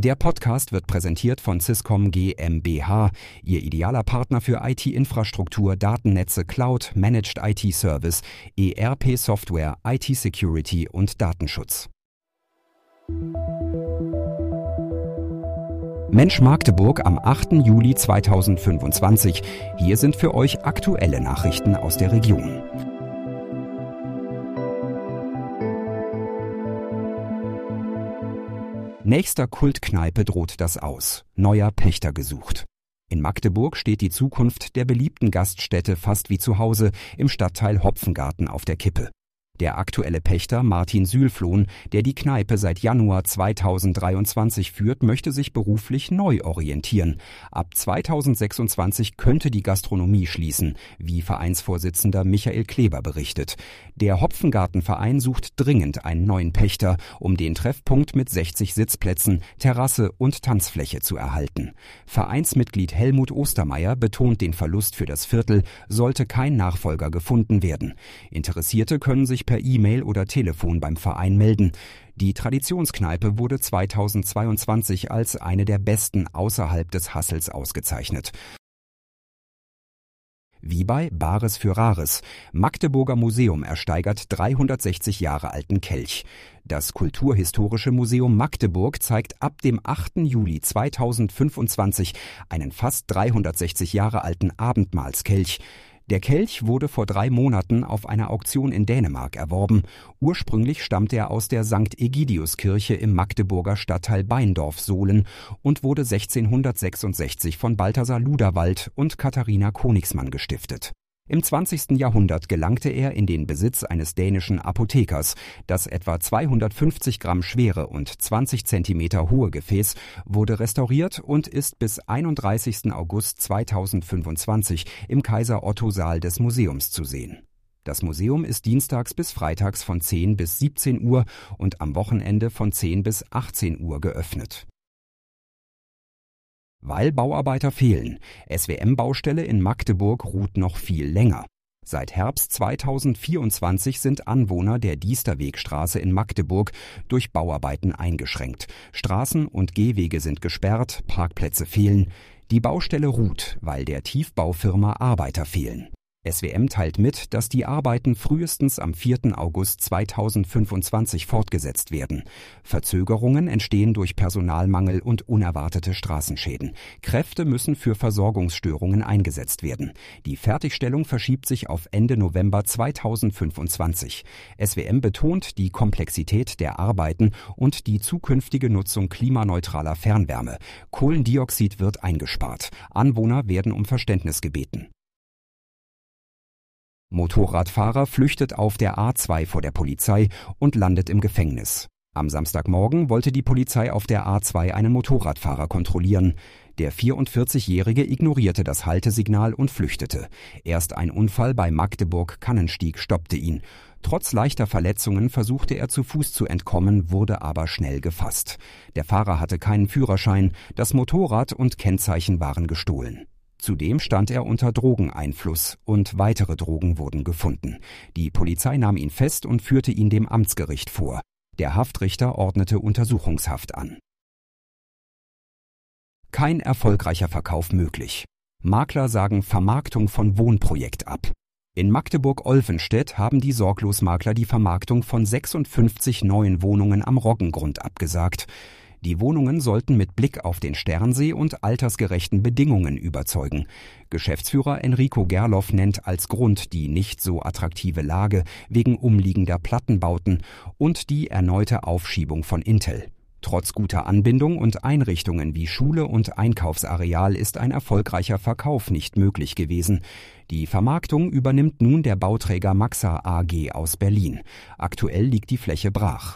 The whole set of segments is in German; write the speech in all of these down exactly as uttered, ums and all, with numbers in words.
Der Podcast wird präsentiert von Swisscom GmbH, Ihr idealer Partner für I T-Infrastruktur, Datennetze, Cloud, Managed I T-Service, E R P-Software, I T-Security und Datenschutz. Mensch Magdeburg am achten Juli zweitausendfünfundzwanzig. Hier sind für euch aktuelle Nachrichten aus der Region. Nächster Kultkneipe droht das Aus. Neuer Pächter gesucht. In Magdeburg steht die Zukunft der beliebten Gaststätte fast wie zu Hause im Stadtteil Hopfengarten auf der Kippe. Der aktuelle Pächter Martin Sülflohn, der die Kneipe seit Januar zweitausenddreiundzwanzig führt, möchte sich beruflich neu orientieren. Ab zweitausendsechsundzwanzig könnte die Gastronomie schließen, wie Vereinsvorsitzender Michael Kleber berichtet. Der Hopfengartenverein sucht dringend einen neuen Pächter, um den Treffpunkt mit sechzig Sitzplätzen, Terrasse und Tanzfläche zu erhalten. Vereinsmitglied Helmut Ostermeier betont den Verlust für das Viertel, sollte kein Nachfolger gefunden werden. Interessierte können sich per E-Mail oder Telefon beim Verein melden. Die Traditionskneipe wurde zweitausendzweiundzwanzig als eine der besten außerhalb des Hassels ausgezeichnet. Wie bei Bares für Rares. Magdeburger Museum ersteigert dreihundertsechzig Jahre alten Kelch. Das Kulturhistorische Museum Magdeburg zeigt ab dem achten Juli zweitausendfünfundzwanzig einen fast dreihundertsechzig Jahre alten Abendmahlskelch. Der Kelch wurde vor drei Monaten auf einer Auktion in Dänemark erworben. Ursprünglich stammt er aus der Sankt Egidiuskirche im Magdeburger Stadtteil Beindorf-Sohlen und wurde sechzehnhundertsechsundsechzig von Balthasar Luderwald und Katharina Konigsmann gestiftet. Im zwanzigsten Jahrhundert gelangte er in den Besitz eines dänischen Apothekers. Das etwa zweihundertfünfzig Gramm schwere und zwanzig Zentimeter hohe Gefäß wurde restauriert und ist bis einunddreißigsten August zweitausendfünfundzwanzig im Kaiser-Otto-Saal des Museums zu sehen. Das Museum ist dienstags bis freitags von zehn bis siebzehn Uhr und am Wochenende von zehn bis achtzehn Uhr geöffnet. Weil Bauarbeiter fehlen. S W M-Baustelle in Magdeburg ruht noch viel länger. Seit Herbst zweitausendvierundzwanzig sind Anwohner der Diesterwegstraße in Magdeburg durch Bauarbeiten eingeschränkt. Straßen und Gehwege sind gesperrt, Parkplätze fehlen. Die Baustelle ruht, weil der Tiefbaufirma Arbeiter fehlen. S W M teilt mit, dass die Arbeiten frühestens am vierten August zweitausendfünfundzwanzig fortgesetzt werden. Verzögerungen entstehen durch Personalmangel und unerwartete Straßenschäden. Kräfte müssen für Versorgungsstörungen eingesetzt werden. Die Fertigstellung verschiebt sich auf Ende November zweitausendfünfundzwanzig. S W M betont die Komplexität der Arbeiten und die zukünftige Nutzung klimaneutraler Fernwärme. Kohlendioxid wird eingespart. Anwohner werden um Verständnis gebeten. Motorradfahrer flüchtet auf der A zwei vor der Polizei und landet im Gefängnis. Am Samstagmorgen wollte die Polizei auf der A zwei einen Motorradfahrer kontrollieren. Der vierundvierzigjährige ignorierte das Haltesignal und flüchtete. Erst ein Unfall bei Magdeburg-Kannenstieg stoppte ihn. Trotz leichter Verletzungen versuchte er zu Fuß zu entkommen, wurde aber schnell gefasst. Der Fahrer hatte keinen Führerschein, das Motorrad und Kennzeichen waren gestohlen. Zudem stand er unter Drogeneinfluss und weitere Drogen wurden gefunden. Die Polizei nahm ihn fest und führte ihn dem Amtsgericht vor. Der Haftrichter ordnete Untersuchungshaft an. Kein erfolgreicher Verkauf möglich. Makler sagen Vermarktung von Wohnprojekt ab. In Magdeburg-Olvenstedt haben die Sorglosmakler die Vermarktung von sechsundfünfzig neuen Wohnungen am Roggengrund abgesagt. Die Wohnungen sollten mit Blick auf den Sternsee und altersgerechten Bedingungen überzeugen. Geschäftsführer Enrico Gerloff nennt als Grund die nicht so attraktive Lage wegen umliegender Plattenbauten und die erneute Aufschiebung von Intel. Trotz guter Anbindung und Einrichtungen wie Schule und Einkaufsareal ist ein erfolgreicher Verkauf nicht möglich gewesen. Die Vermarktung übernimmt nun der Bauträger Maxa A G aus Berlin. Aktuell liegt die Fläche brach.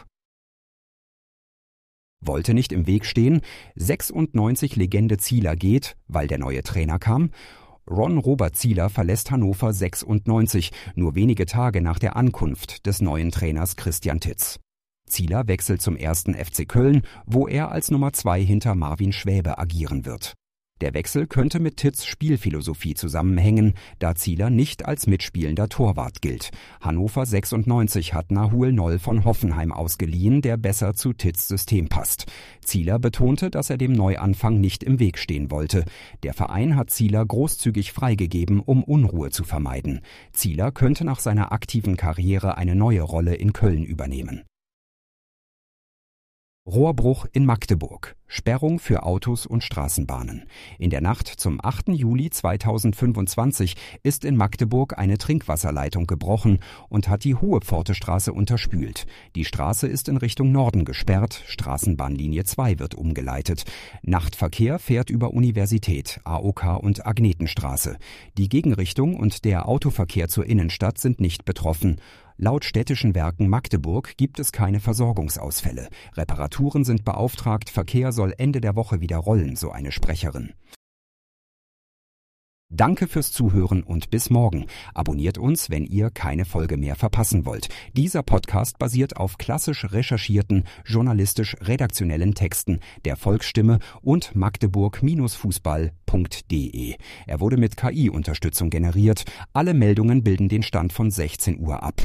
Wollte nicht im Weg stehen, sechsundneunzig Legende Zieler geht, weil der neue Trainer kam. Ron-Robert Zieler verlässt Hannover sechsundneunzig, nur wenige Tage nach der Ankunft des neuen Trainers Christian Titz. Zieler wechselt zum ersten F C Köln, wo er als Nummer zwei hinter Marvin Schwäbe agieren wird. Der Wechsel könnte mit Titz Spielphilosophie zusammenhängen, da Zieler nicht als mitspielender Torwart gilt. Hannover sechsundneunzig hat Nahul Noll von Hoffenheim ausgeliehen, der besser zu Titz System passt. Zieler betonte, dass er dem Neuanfang nicht im Weg stehen wollte. Der Verein hat Zieler großzügig freigegeben, um Unruhe zu vermeiden. Zieler könnte nach seiner aktiven Karriere eine neue Rolle in Köln übernehmen. Rohrbruch in Magdeburg. Sperrung für Autos und Straßenbahnen. In der Nacht zum achten Juli zweitausendfünfundzwanzig ist in Magdeburg eine Trinkwasserleitung gebrochen und hat die Hohepfortestraße unterspült. Die Straße ist in Richtung Norden gesperrt, Straßenbahnlinie zwei wird umgeleitet. Nachtverkehr fährt über Universität, A O K und Agnetenstraße. Die Gegenrichtung und der Autoverkehr zur Innenstadt sind nicht betroffen. Laut Städtischen Werken Magdeburg gibt es keine Versorgungsausfälle. Reparaturen sind beauftragt, Verkehr soll Ende der Woche wieder rollen, so eine Sprecherin. Danke fürs Zuhören und bis morgen. Abonniert uns, wenn ihr keine Folge mehr verpassen wollt. Dieser Podcast basiert auf klassisch recherchierten, journalistisch-redaktionellen Texten der Volksstimme und magdeburg Fußball punkt de. Er wurde mit K I-Unterstützung generiert. Alle Meldungen bilden den Stand von sechzehn Uhr ab.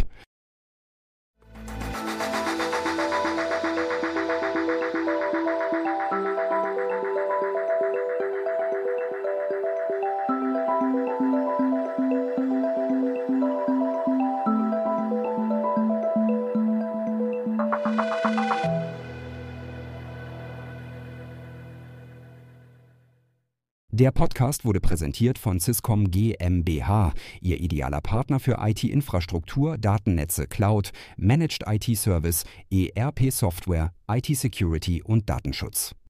Der Podcast wurde präsentiert von Swisscom GmbH, Ihr idealer Partner für I T-Infrastruktur, Datennetze, Cloud, Managed I T-Service, E R P-Software, I T-Security und Datenschutz.